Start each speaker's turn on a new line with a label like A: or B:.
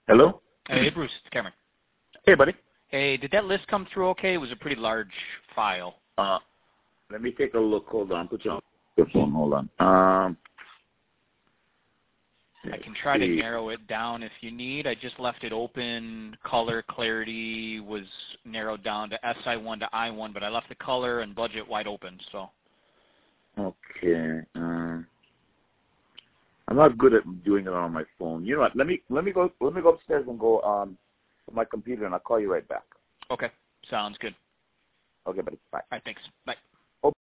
A: Hello?
B: Hey, Bruce, it's Cameron.
A: Hey, buddy.
B: Hey, did that list come through okay? It was a pretty large file.
A: Let me take a look. Hold on. Put you on the phone. Hold on.
B: I can try to narrow it down if you need. I just left it open. Color clarity was narrowed down to SI1 to I1, but I left the color and budget wide open. So.
A: Okay. I'm not good at doing it on my phone. You know what? Let me go upstairs and go to my computer, and I'll call you right back.
B: Okay. Sounds good.
A: Okay, buddy. Bye.
B: All right. Thanks. Bye.